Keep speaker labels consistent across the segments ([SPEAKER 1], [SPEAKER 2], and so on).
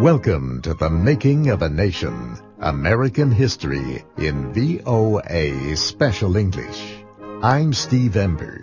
[SPEAKER 1] Welcome to The Making of a Nation, American History in VOA Special English. I'm Steve Ember.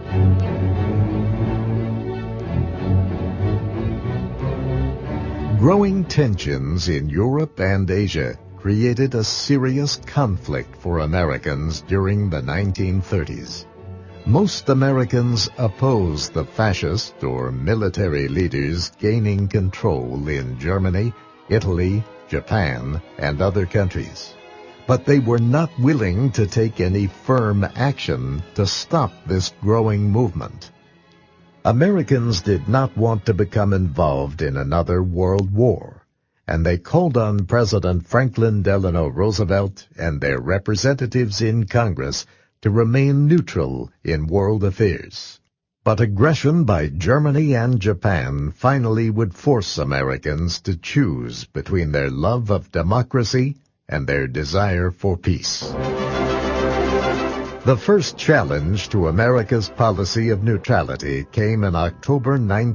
[SPEAKER 1] Growing tensions in Europe and Asia created a serious conflict for Americans during the 1930s. Most Americans opposed the fascist or military leaders gaining control in Germany, Italy, Japan, and other countries. But they were not willing to take any firm action to stop this growing movement. Americans did not want to become involved in another world war, and they called on President Franklin Delano Roosevelt and their representatives in Congress to remain neutral in world affairs. But aggression by Germany and Japan finally would force Americans to choose between their love of democracy and their desire for peace. The first challenge to America's policy of neutrality came in October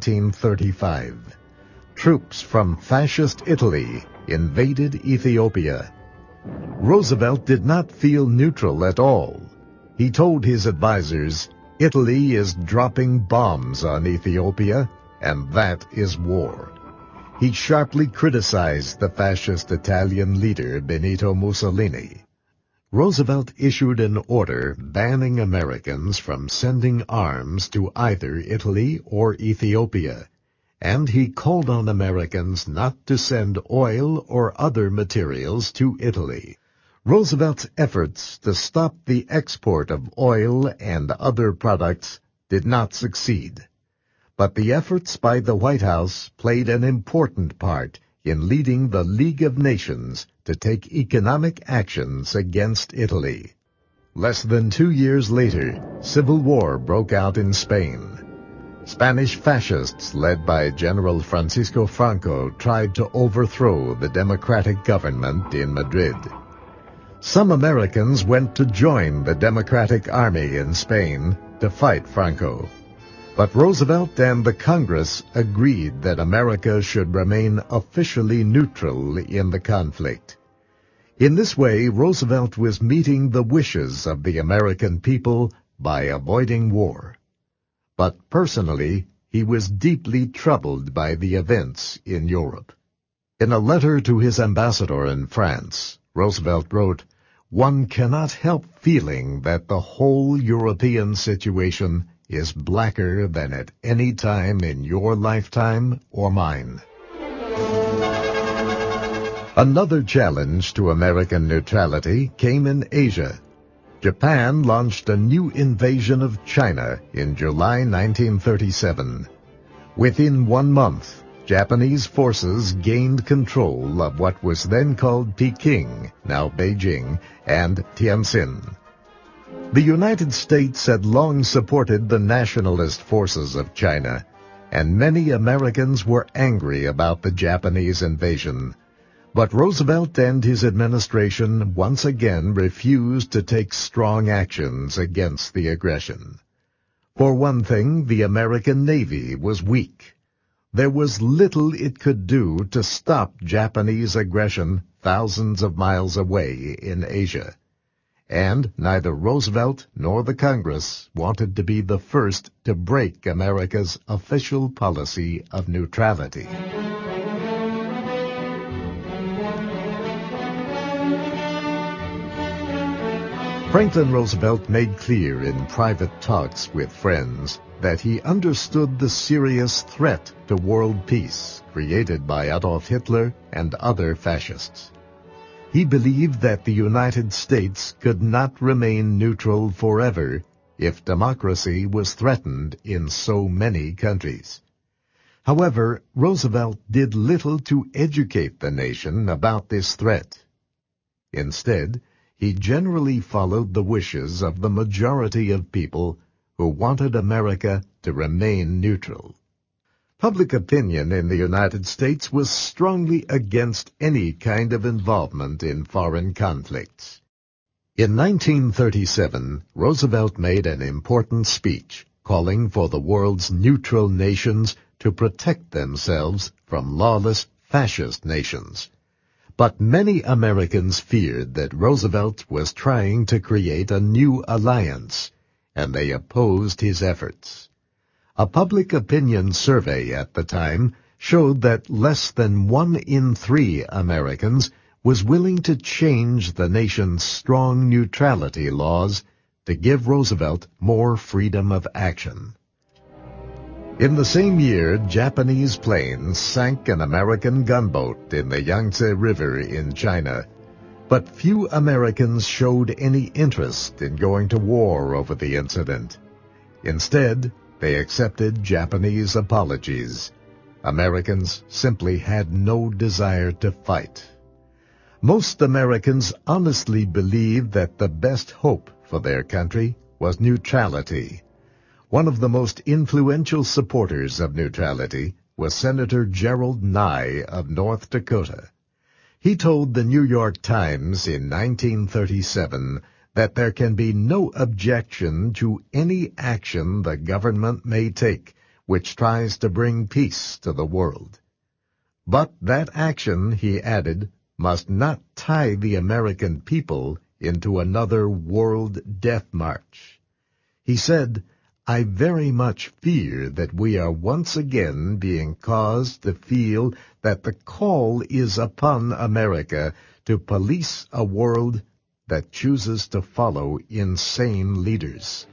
[SPEAKER 1] 1935. Troops from fascist Italy invaded Ethiopia. Roosevelt did not feel neutral at all. He told his advisers, "Italy is dropping bombs on Ethiopia, and that is war." He sharply criticized the fascist Italian leader Benito Mussolini. Roosevelt issued an order banning Americans from sending arms to either Italy or Ethiopia, and he called on Americans not to send oil or other materials to Italy. Roosevelt's efforts to stop the export of oil and other products did not succeed. But the efforts by the White House played an important part in leading the League of Nations to take economic actions against Italy. Less than 2 years later, civil war broke out in Spain. Spanish fascists led by General Francisco Franco tried to overthrow the democratic government in Madrid. Some Americans went to join the Democratic Army in Spain to fight Franco. But Roosevelt and the Congress agreed that America should remain officially neutral in the conflict. In this way, Roosevelt was meeting the wishes of the American people by avoiding war. But personally, he was deeply troubled by the events in Europe. In a letter to his ambassador in France, Roosevelt wrote, "One cannot help feeling that the whole European situation is blacker than at any time in your lifetime or mine." Another challenge to American neutrality came in Asia. Japan launched a new invasion of China in July 1937. Within 1 month, Japanese forces gained control of what was then called Peking, now Beijing, and Tientsin. The United States had long supported the nationalist forces of China, and many Americans were angry about the Japanese invasion. But Roosevelt and his administration once again refused to take strong actions against the aggression. For one thing, the American Navy was weak. There was little it could do to stop Japanese aggression thousands of miles away in Asia. And neither Roosevelt nor the Congress wanted to be the first to break America's official policy of neutrality. Franklin Roosevelt made clear in private talks with friends that he understood the serious threat to world peace created by Adolf Hitler and other fascists. He believed that the United States could not remain neutral forever if democracy was threatened in so many countries. However, Roosevelt did little to educate the nation about this threat. Instead, he generally followed the wishes of the majority of people who wanted America to remain neutral. Public opinion in the United States was strongly against any kind of involvement in foreign conflicts. In 1937, Roosevelt made an important speech calling for the world's neutral nations to protect themselves from lawless fascist nations. But many Americans feared that Roosevelt was trying to create a new alliance, and they opposed his efforts. A public opinion survey at the time showed that less than 1 in 3 Americans was willing to change the nation's strong neutrality laws to give Roosevelt more freedom of action. In the same year, Japanese planes sank an American gunboat in the Yangtze River in China, but few Americans showed any interest in going to war over the incident. Instead, they accepted Japanese apologies. Americans simply had no desire to fight. Most Americans honestly believed that the best hope for their country was neutrality. One of the most influential supporters of neutrality was Senator Gerald Nye of North Dakota. He told the New York Times in 1937 that there can be no objection to any action the government may take which tries to bring peace to the world. But that action, he added, must not tie the American people into another world death march. He said, "I very much fear that we are once again being caused to feel that the call is upon America to police a world that chooses to follow insane leaders."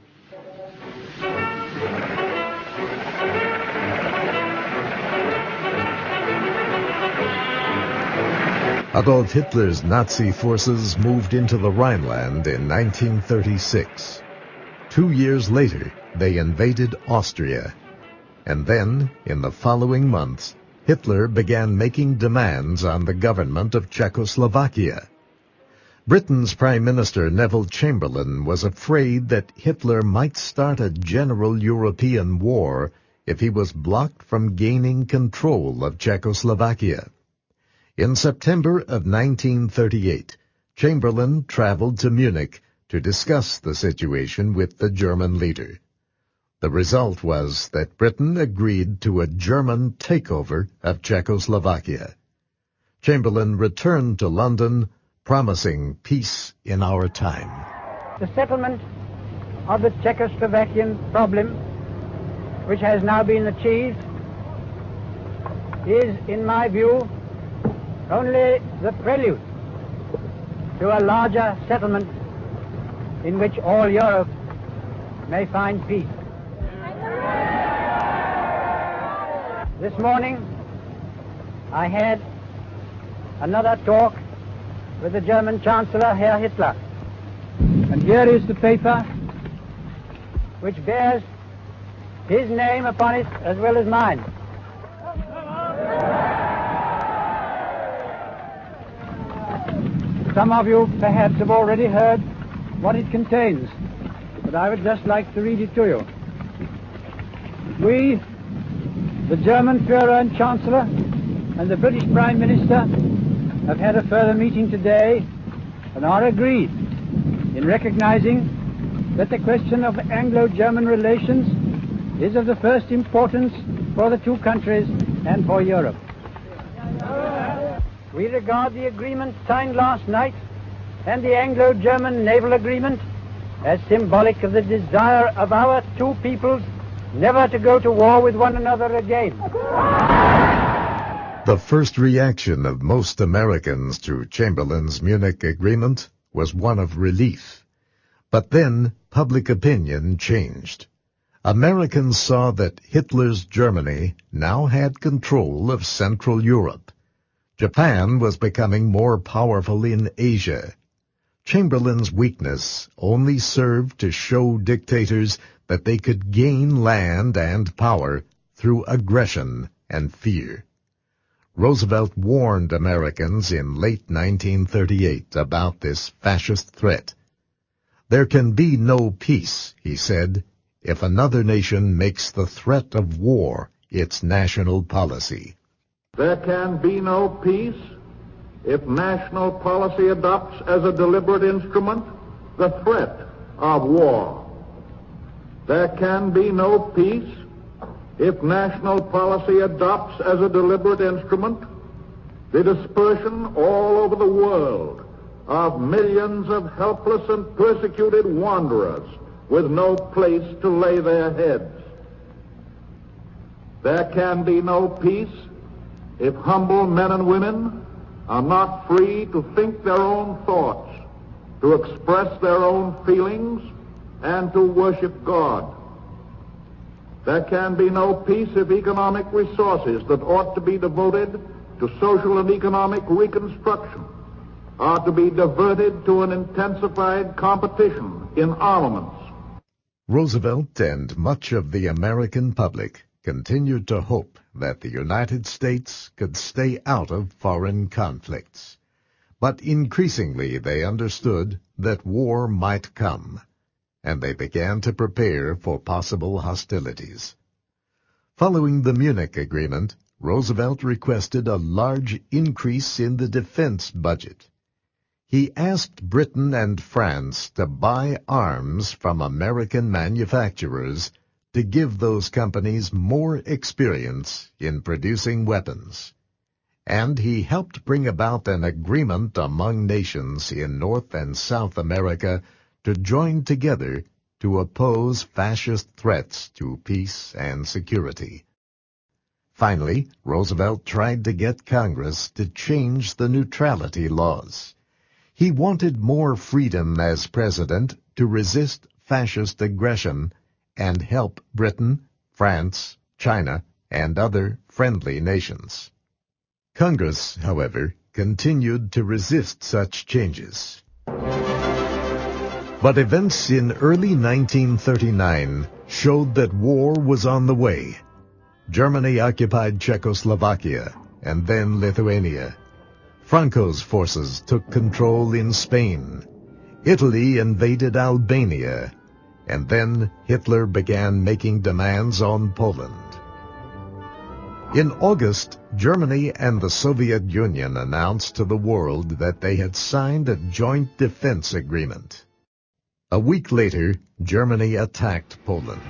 [SPEAKER 1] Adolf Hitler's Nazi forces moved into the Rhineland in 1936. 2 years later, they invaded Austria. And then, in the following months, Hitler began making demands on the government of Czechoslovakia. Britain's Prime Minister Neville Chamberlain was afraid that Hitler might start a general European war if he was blocked from gaining control of Czechoslovakia. In September of 1938, Chamberlain traveled to Munich to discuss the situation with the German leader. The result was that Britain agreed to a German takeover of Czechoslovakia. Chamberlain returned to London, promising peace in our time.
[SPEAKER 2] The settlement of the Czechoslovakian problem, which has now been achieved, is, in my view, only the prelude to a larger settlement in which all Europe may find peace. This morning, I had another talk with the German Chancellor, Herr Hitler. And here is the paper which bears his name upon it as well as mine. Some of you perhaps have already heard what it contains, but I would just like to read it to you. We, the German Führer and Chancellor, and the British Prime Minister have had a further meeting today and are agreed in recognizing that the question of Anglo-German relations is of the first importance for the two countries and for Europe. We regard the agreement signed last night and the Anglo-German naval agreement as symbolic of the desire of our two peoples never to go to war with one another again.
[SPEAKER 1] The first reaction of most Americans to Chamberlain's Munich agreement was one of relief. But then public opinion changed. Americans saw that Hitler's Germany now had control of Central Europe. Japan was becoming more powerful in Asia. Chamberlain's weakness only served to show dictators that they could gain land and power through aggression and fear. Roosevelt warned Americans in late 1938 about this fascist threat. "There can be no peace," he said, "if another nation makes the threat of war its national policy."
[SPEAKER 3] There can be no peace if national policy adopts as a deliberate instrument the threat of war. There can be no peace if national policy adopts as a deliberate instrument the dispersion all over the world of millions of helpless and persecuted wanderers with no place to lay their heads. There can be no peace if humble men and women are not free to think their own thoughts, to express their own feelings, and to worship God. There can be no peace if economic resources that ought to be devoted to social and economic reconstruction are to be diverted to an intensified competition in armaments.
[SPEAKER 1] Roosevelt and much of the American public continued to hope that the United States could stay out of foreign conflicts. But increasingly they understood that war might come, and they began to prepare for possible hostilities. Following the Munich Agreement, Roosevelt requested a large increase in the defense budget. He asked Britain and France to buy arms from American manufacturers to give those companies more experience in producing weapons. And he helped bring about an agreement among nations in North and South America to join together to oppose fascist threats to peace and security. Finally, Roosevelt tried to get Congress to change the neutrality laws. He wanted more freedom as president to resist fascist aggression and help Britain, France, China, and other friendly nations. Congress, however, continued to resist such changes. But events in early 1939 showed that war was on the way. Germany occupied Czechoslovakia and then Lithuania. Franco's forces took control in Spain. Italy invaded Albania, and then Hitler began making demands on Poland. In August, Germany and the Soviet Union announced to the world that they had signed a joint defense agreement. A week later, Germany attacked Poland.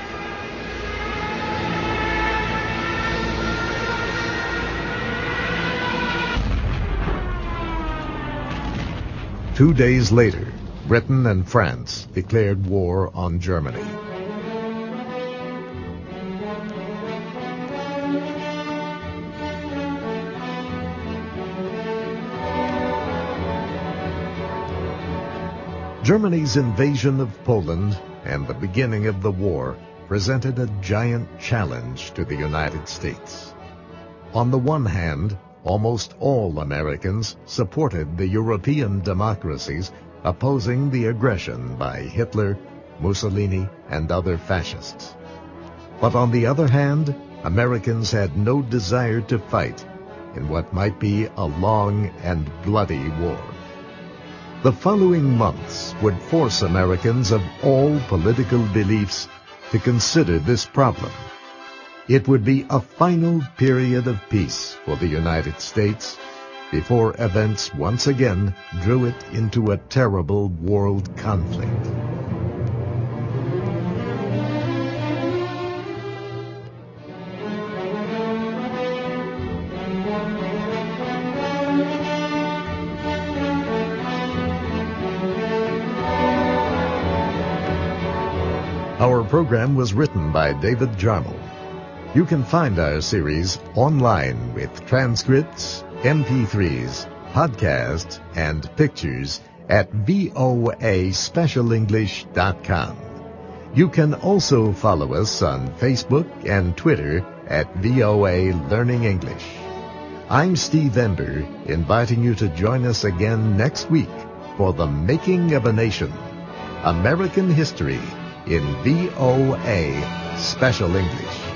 [SPEAKER 1] Two days later, Britain and France declared war on Germany. Germany's invasion of Poland and the beginning of the war presented a giant challenge to the United States. On the one hand, almost all Americans supported the European democracies opposing the aggression by Hitler, Mussolini, and other fascists. But on the other hand, Americans had no desire to fight in what might be a long and bloody war. The following months would force Americans of all political beliefs to consider this problem. It would be a final period of peace for the United States before events once again drew it into a terrible world conflict. Our program was written by David Jarmel. You can find our series online with transcripts, MP3s, podcasts, and pictures at voaspecialenglish.com. You can also follow us on Facebook and Twitter at VOA Learning English. I'm Steve Ember, inviting you to join us again next week for The Making of a Nation, American History in VOA Special English.